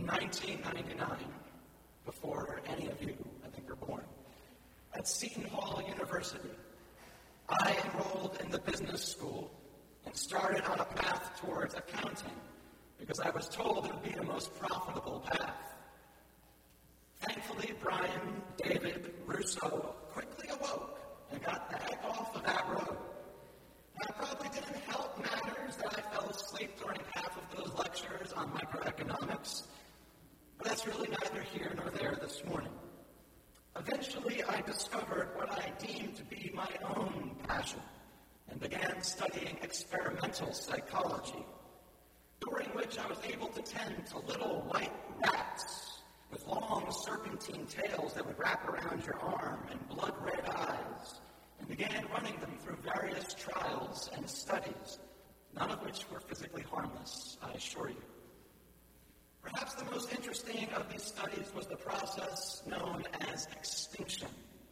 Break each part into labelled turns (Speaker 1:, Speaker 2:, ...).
Speaker 1: in 1999, before any of you, I think, were born, at Seton Hall University, I enrolled in the business school and started on a path towards accounting because I was told it would be the most profitable path. Thankfully, Brian, David, Russo quickly awoke and got the heck off of that road. Now, it probably didn't help matters that I fell asleep during half of those lectures on microeconomics, but that's really neither here nor there this morning. Eventually, I discovered what I deemed to be my own passion and began studying experimental psychology, during which I was able to tend to little white rats with long serpentine tails that would wrap around your arm and blood-red eyes, and began running them through various trials and studies, none of which were physically harmless, I assure you. Perhaps the most interesting of these studies was the process known as extinction.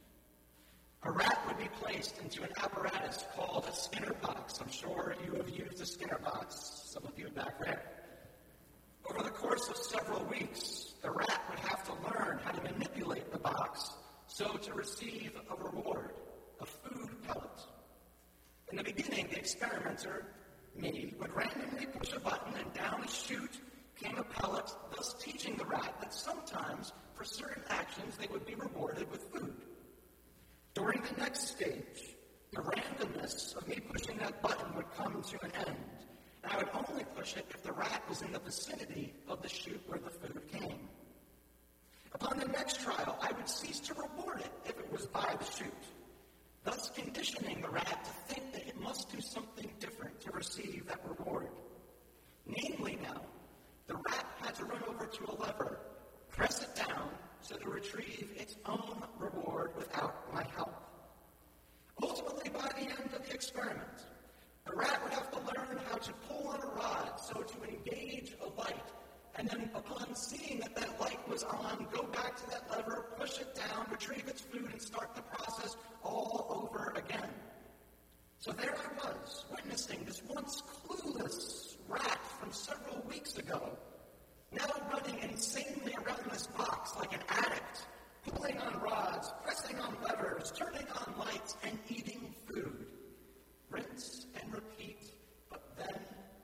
Speaker 1: A rat would be placed into an apparatus called a Skinner box. I'm sure you have used a Skinner box, some of you back there. Over the course of several weeks, the rat would have to learn how to manipulate the box so to receive a reward, a food pellet. In the beginning, the experimenter, me, would randomly push a button and down a chute came a pellet, thus teaching the rat that sometimes, for certain actions, they would be rewarded with food. During the next stage, the randomness of me pushing that button would come to an end, and I would only push it if the rat was in the vicinity of the chute where the food came. Upon the next trial, I would cease to reward it if it was by the chute, thus conditioning the rat to think that it must do something different to receive that reward. Namely now, the rat had to run over to a lever, press it down, so to retrieve its own reward without my help. Ultimately, by the end of the experiment, the rat would have to learn how to pull on a rod so to engage a light, and then upon seeing that that light was on, go back to that lever, push it down, retrieve its food, and start the process all over again. So there I was, witnessing this once clueless rat from several weeks ago, now running insanely around this box like an addict, pulling on rods, pressing on levers, turning on lights, and eating food. Rinse and repeat, but then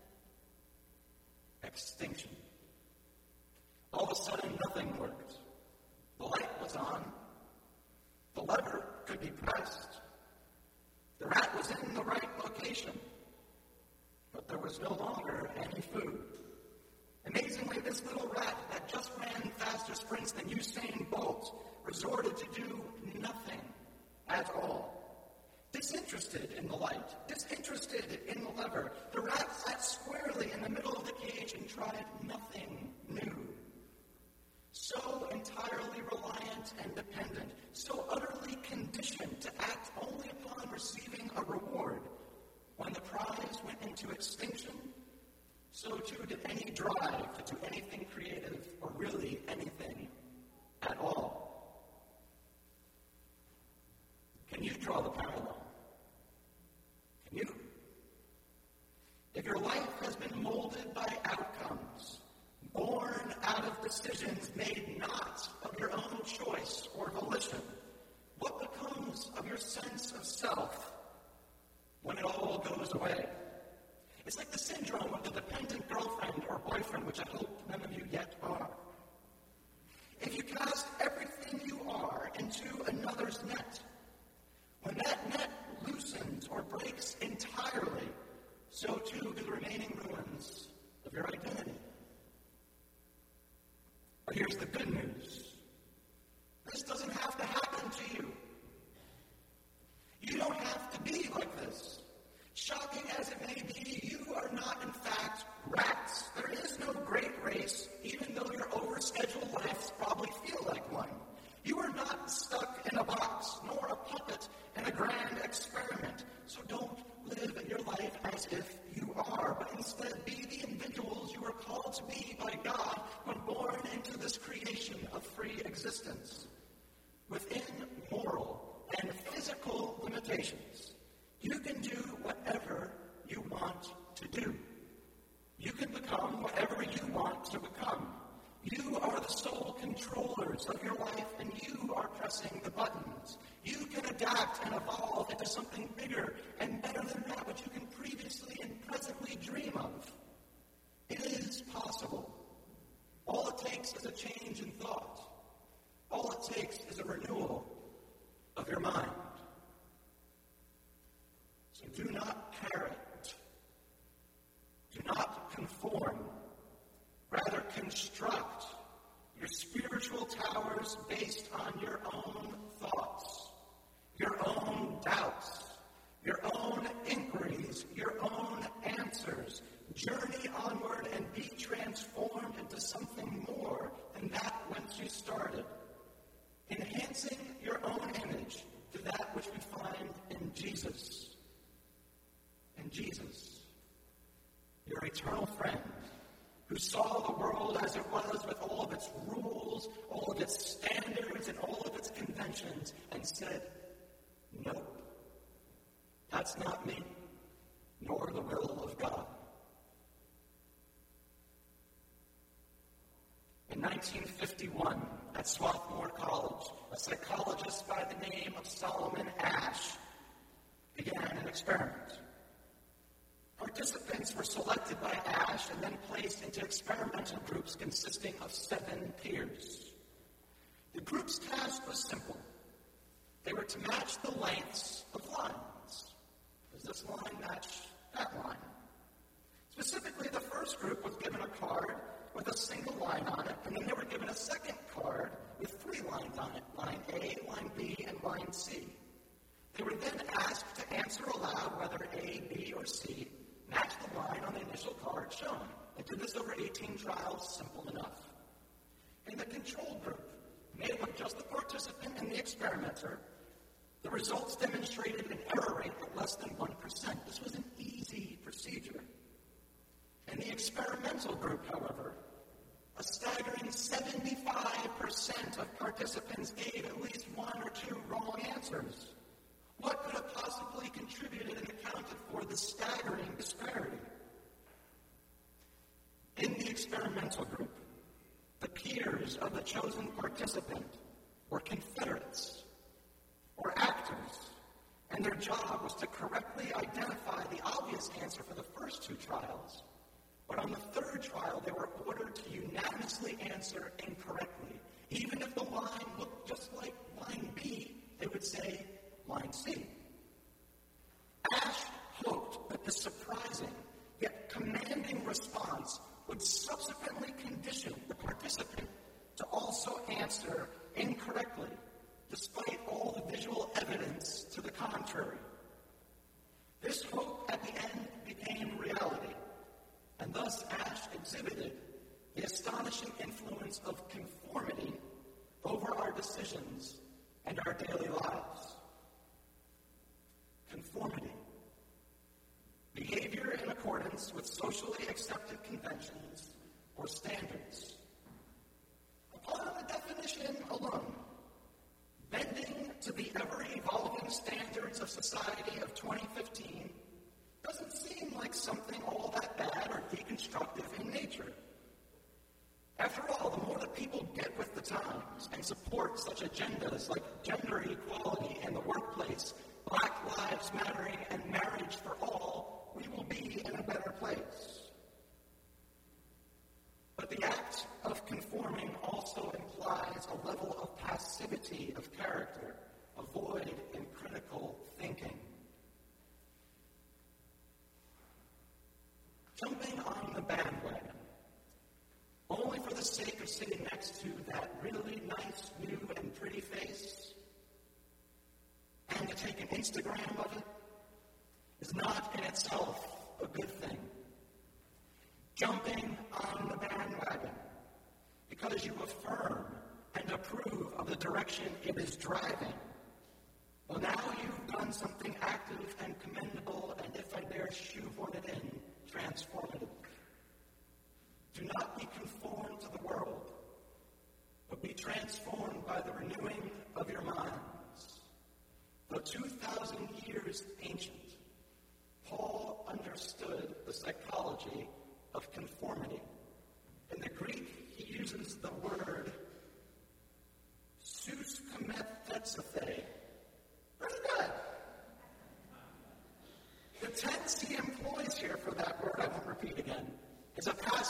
Speaker 1: extinction. All of a sudden, nothing worked. The light was on. The lever could be pressed. The rat was in the right location, but there was no longer any food. Amazingly, this little rat that just ran faster sprints than Usain Bolt resorted to do nothing at all. Disinterested in the light, disinterested in the lever, the rat sat squarely in the middle of the cage and tried nothing new. So entirely reliant and dependent, so utterly conditioned to act only upon receiving a reward. When the prize went into extinction, so too did any drive to do anything creative or really anything at all. Can you draw the parallel? Can you? If your life has been molded by outcomes, born out of decisions made not of your own choice or volition, what becomes of your sense of self when it all goes away? It's like the syndrome of the dependent girlfriend or boyfriend, which I hope none of you yet are. If you cast everything you are into another's net, when that net loosens or breaks entirely, so too do the remaining ruins of your identity. But here's the good news. This doesn't have to happen to you. You don't have to be like this. Shocking as it may be, you are not, in fact, rats. There is no great race, even though your overscheduled lives probably feel like one. You are not stuck in a box, nor a puppet in a grand experiment. So don't live your life as if you are, but instead be the individuals you are called to be by God when born into this creation of free existence. Within moral and physical limitations, you can do whatever you want to do. You can become whatever you want to become. You and evolve into something bigger and better than that which you can previously and presently dream of. It is possible. All it takes is a change in thought. All it takes is a renewal of your mind. So do not parrot. Do not conform. Rather, construct your spiritual towers based on your own thoughts, your own doubts, your own inquiries, your own answers. Journey onward and be transformed into something more than that whence you started, enhancing your own image to that which we find in Jesus. In Jesus, your eternal friend, who saw the world as it was with all of its rules, all of its standards, and all of its conventions, and said, nope, that's not me, nor the will of God. In 1951, at Swarthmore College, a psychologist by the name of Solomon Asch began an experiment. Participants were selected by Asch and then placed into experimental groups consisting of 7 peers. The group's task was simple. They were to match the lengths of lines. Does this line match that line? Specifically, the first group was given a card with a single line on it, and then they were given a second card with 3 lines on it, line A, line B, and line C. They were then asked to answer aloud whether A, B, or C matched the line on the initial card shown. They did this over 18 trials, simple enough. In the control group, made up of just the participant and the experimenter, the results demonstrated an error rate of less than 1%. This was an easy procedure. In the experimental group, however, a staggering 75% of participants gave at least 1 or 2 wrong answers. What could have possibly contributed and accounted for the staggering disparity? In the experimental group, the peers of the chosen participant were confederates or actors, and their job was to correctly identify the obvious answer for the first 2 trials. But on the 3rd trial, they were ordered to unanimously answer incorrectly. Even if the line looked just like line B, they would say line C. Asch hoped that the surprising yet commanding response would subsequently condition the participant to also answer incorrectly, despite all the visual evidence to the contrary. This hope at the end became reality, and thus Asch exhibited the astonishing influence of conformity over our decisions and our daily lives. Conformity. Behavior in accordance with socially accepted conventions or standards. Upon the definition alone, bending to the ever-evolving standards of society of 2015 doesn't seem like something all that bad or deconstructive in nature. After all, the more that people get with the times and support such agendas like gender equality in the workplace, Black Lives Mattering, and marriage for all, we will be in a better place. But the act of conforming also implies a level of passivity of character, a void in critical thinking. Jumping on the bandwagon, only for the sake of sitting next to that really nice, new, and pretty face, and to take an Instagram of it, is not in itself a good thing. Jumping on the bandwagon because you affirm and approve of the direction it is driving, well, now you've done something active and commendable, and if I dare shoehorn it in, transformative. Do not be conformed to the world, but be transformed by the renewing of your minds. Though 2,000 years ancient, Paul understood the psychology of conformity. In the Greek, he uses the word suskamethetsathe. Pretty good.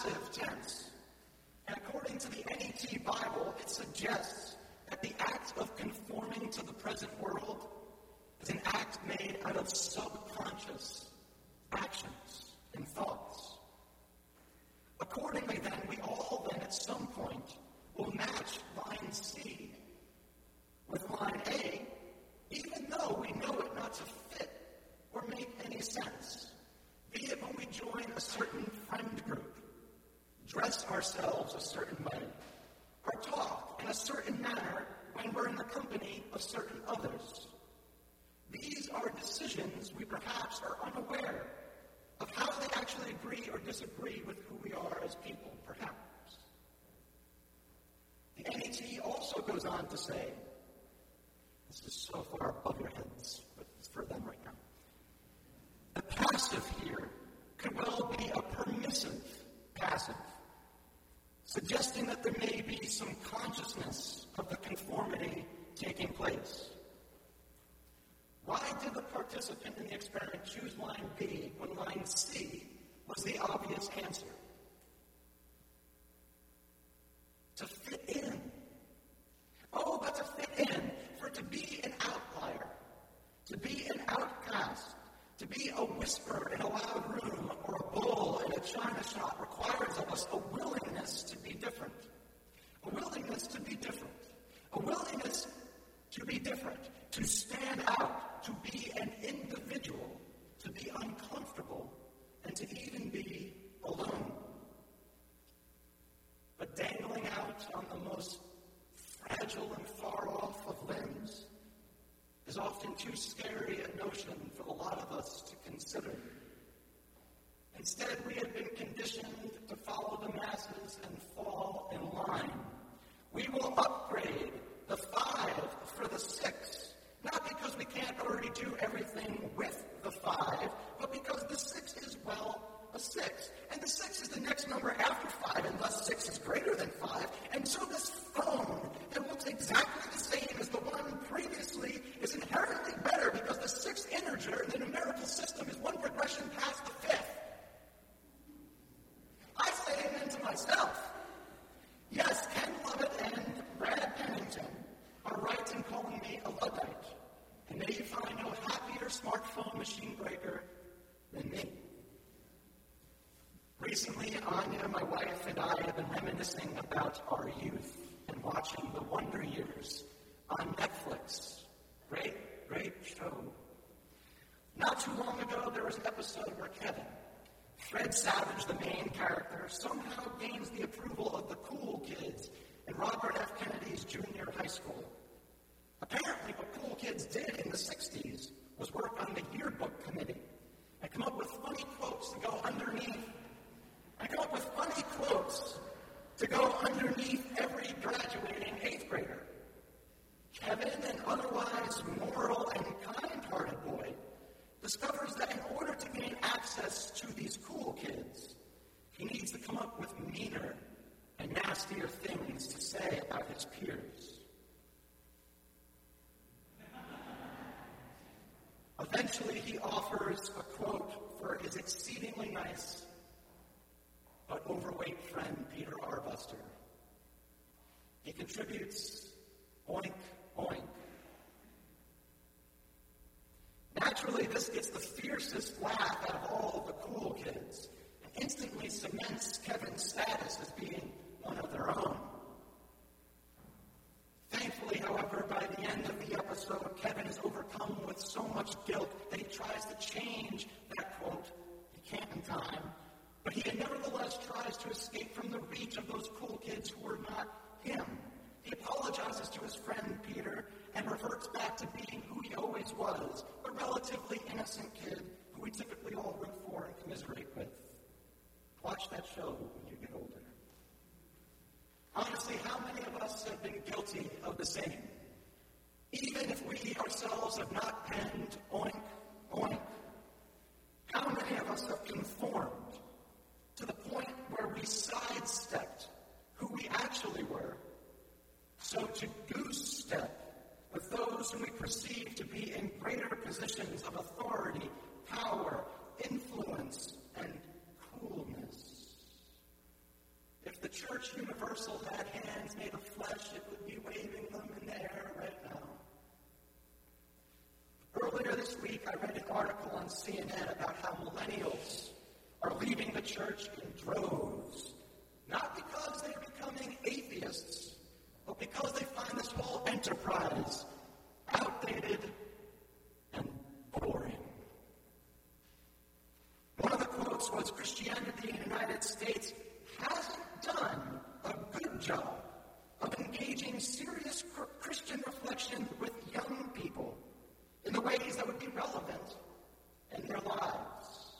Speaker 1: passive tense. And according to the NET Bible, it suggests that the act of conforming to the present world is an act made out of subconscious actions and thoughts. Accordingly, then, we all then at some point will match line C with line A, even though we know it not to fit or make any sense. Be it when we join a certain friend group, dress ourselves a certain way, or talk in a certain manner when we're in the company of certain others. These are decisions we perhaps are unaware of how they actually agree or disagree with who we are as people, perhaps. The NET also goes on to say, this is so far above your heads, but it's for them right now. The passive here could well be a permissive passive, suggesting that there may be some consciousness of the conformity taking place. Why did the participant in the experiment choose line B when line C was the obvious answer? To fit in. Oh, but to fit in, for to be an outlier, to be an outcast, to be a whisper in a loud room or a bull in a china shop requires of us a willingness to be different. A willingness to be different. A willingness to be different. To stand out. To be an individual. To be uncomfortable. And to even be alone. But dangling out on the most fragile and far off of limbs is often too scary a notion for a lot of us to consider. Instead, we have been conditioned to follow the masses and fall in line. We will upgrade the 5 for the 6, not because we can't already do everything with the 5, but because the 6 is, well, a 6. And the 6 is the next number after 5, and thus 6 is greater than 5. And so this phone that looks exactly the same as the one previously is inherently better because the 6th integer in the numerical system is one progression past the 5th. I say amen to myself. Yes, Ken Lovett and Brad Pennington are right in calling me a Luddite. And may you find no happier smartphone machine breaker than me. Recently, Anya, my wife, and I have been reminiscing about our youth and watching The Wonder Years on Netflix. Great, great show. Not too long ago, there was an episode where Kevin, Fred Savage, the main character, somehow gains the approval of the cool kids in Robert F. Kennedy's junior high school. Apparently, what cool kids did in the 60s was work on the yearbook committee and come up with funny quotes to go underneath. Every graduating 8th grader. Kevin, an otherwise moral and kind-hearted boy, discovers that in order to gain access to these cool kids, he needs to come up with meaner and nastier things to say about his peers. Eventually, he offers a quote for his exceedingly nice but overweight friend, Peter Arbuster. He contributes, oink, oink. Naturally, this gets the fiercest laugh out of all of the cool kids and instantly cements Kevin's status as being one of their own. Thankfully, however, by the end of the episode, Kevin is overcome with so much guilt that he tries to change that quote. He can't in time, but he nevertheless tries to escape from the reach of those cool kids who were not him. He apologizes to his friend Peter and reverts back to being who he always was, a relatively innocent kid who we typically all root for and commiserate with. Watch that show when you get older. Honestly, how many of us have been guilty of the same? Even if we ourselves have not penned oink, oink, how many of us have conformed to the point where we sidestepped who we actually were, so to goose step with those whom we perceive to be in greater positions of authority, power, influence, and coolness? church universal had hands made of flesh, it would be waving them in the air right now. Earlier this week, I read an article on CNN about how millennials are leaving the church in droves, not because they're becoming atheists, but because they find this whole enterprise outdated and boring. One of the quotes was, "Christianity in the United States hasn't done a good job of engaging serious Christian reflection with young people in the ways that would be relevant in their lives."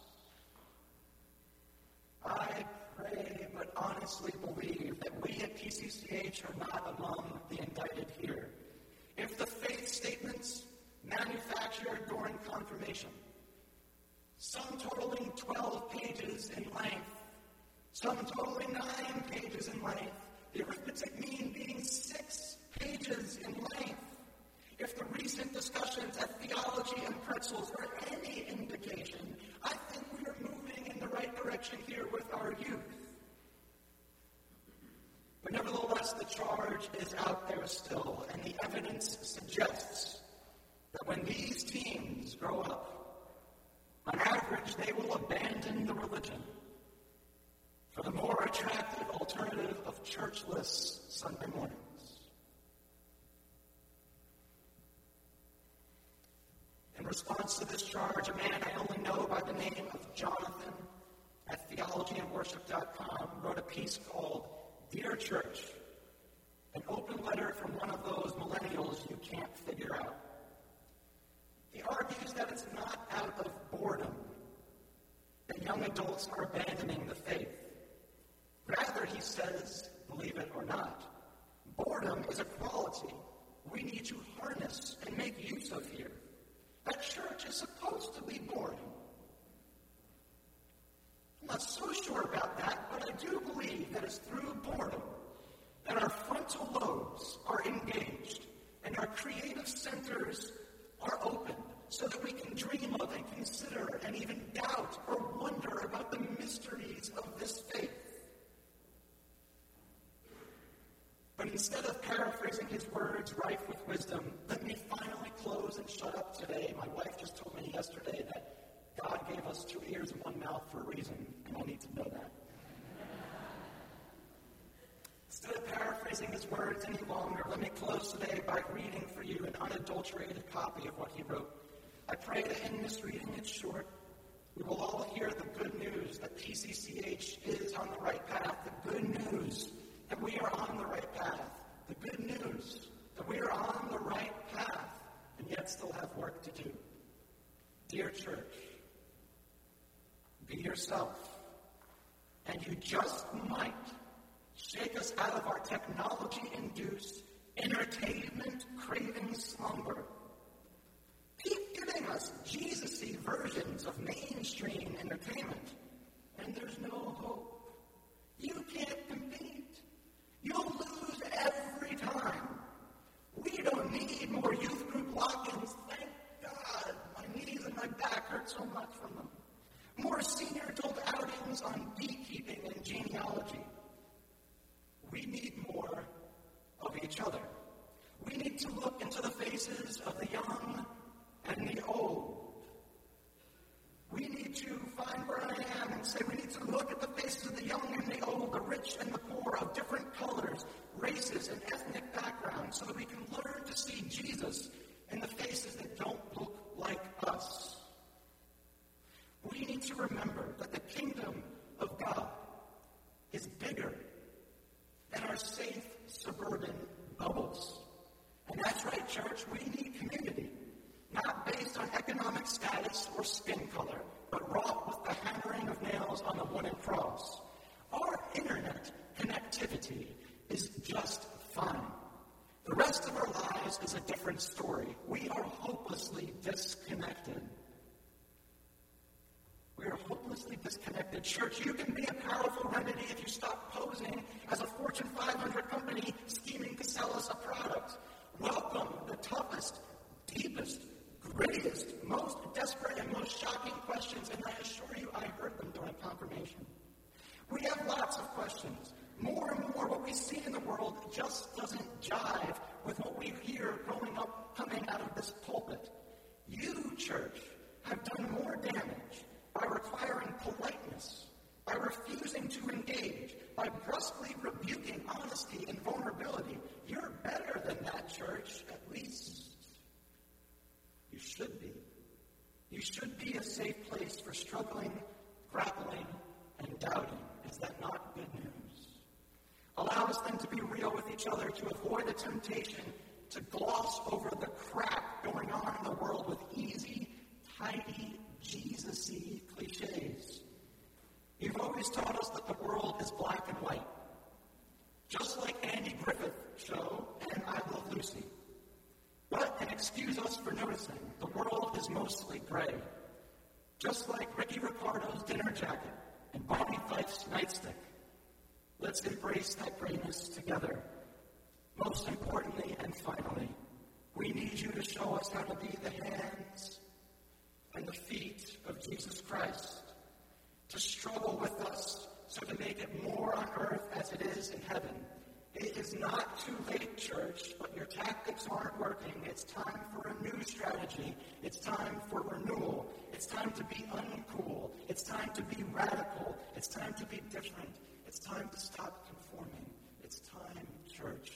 Speaker 1: I pray but honestly believe that we at PCCH are not among the indicted here. If the faith statements manufactured during confirmation, some totaling 12 pages in length, some totaling 9 pages in length, the arithmetic mean being 6 pages in length. If the recent discussions at Theology and Pretzels were any indication, I think we are moving in the right direction here with our youth. But nevertheless, the charge is out there still, and the evidence suggests that when these teens grow up, on average, they will abandon the religion for the more attractive alternative of churchless Sunday mornings. In response to this charge, a man I only know by the name of Jonathan at theologyandworship.com wrote a piece called "Dear Church," an open letter from one of those millennials you can't figure out. He argues that it's not out of boredom that young adults are abandoning the faith. Rather, he says, believe it or not, boredom is a quality we need to harness and make use of here. That church is supposed to be boring. I'm not so sure about that, but I do believe that it's through boredom that our frontal lobes are engaged and our creative centers are open so that we can dream of and consider and even doubt or wonder about the mysteries of this faith. But instead of paraphrasing his words rife with wisdom, let me finally close and shut up today. My wife just told me yesterday that God gave us 2 ears and 1 mouth for a reason, and I need to know that. Instead of paraphrasing his words any longer, let me close today by reading for you an unadulterated copy of what he wrote. I pray that in this reading, it's short, we will all hear the good news that PCCH is on the right path, the good news that we are on the right path, the good news that we are on the right path and yet still have work to do. Dear church, be yourself, and you just might shake us out of our technology-induced, entertainment-craving slumber. Keep giving us Jesus-y versions of mainstream entertainment, and there's no hope. You can't compete. You'll lose every time. We don't need more youth group lock-ins, thank God. My knees and my back hurt so much from them. More senior adult outings on beekeeping and genealogy. We need more of each other. We need to look into the faces of the young and the old. We need to find where I am and say we need to look at the faces of the young and the old, the rich and the poor, of different colors, races, and ethnic backgrounds, so that we can learn to see Jesus in the faces that don't look like us. We need to remember that the kingdom of God is bigger than our safe suburban bubbles. And that's right, church, we need community, not based on economic status or skin color, but wrought with the hammering of nails on the wooden cross. Our internet connectivity is just fine. The rest of our lives is a different story. We are hopelessly disconnected. We are hopelessly disconnected. Church, you can be a powerful remedy if you stop posing as a Fortune 500 company scheming to sell us a product. Welcome the toughest, deepest, grittiest, most desperate, and most shocking questions, and I assure you I heard them during confirmation. We have lots of questions, more and what we see in the world just doesn't jive with what we hear growing up coming out of this pulpit. You, church, have done more damage by requiring politeness, by refusing to engage, by brusquely rebuking honesty and vulnerability. You're better than that, church, at least. You should be. You should be a safe place for struggling, grappling, and doubting. Is that not good news? Allow us then to be real with each other, to avoid the temptation to gloss over the crap going on in the world with easy, tidy, Jesus-y cliches. You've always taught us that the world is black and white. Just like Andy Griffith show and I Love Lucy. But, and excuse us for noticing, the world is mostly gray. Just like Ricky Ricardo's dinner jacket and Barney Fife's nightstick. Let's embrace that grayness together. Most importantly and finally, we need you to show us how to be the hands and the feet of Jesus Christ, to struggle with us so to make it more on earth as it is in heaven. It is not too late, church, but your tactics aren't working. It's time for a new strategy. It's time for renewal. It's time to be uncool. It's time to be radical. It's time to be different. It's time to stop conforming. It's time, church,